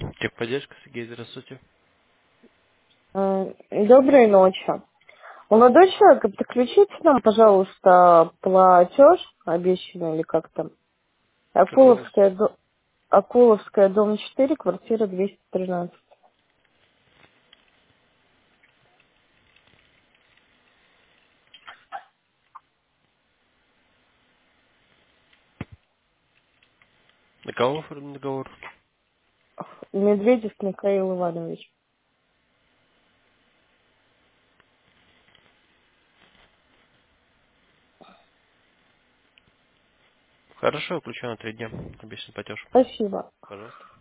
Техподдержка, Сергей, здравствуйте. Доброй ночи. Молодой человек, подключите нам, пожалуйста, платеж, обещанный или как там, Какой у вас? Акуловская, дом 4, квартира 213. На кого оформлен договор? Медведев Михаил Иванович. Хорошо, включу на 3 дня. Обещанный платеж. Спасибо. Пожалуйста.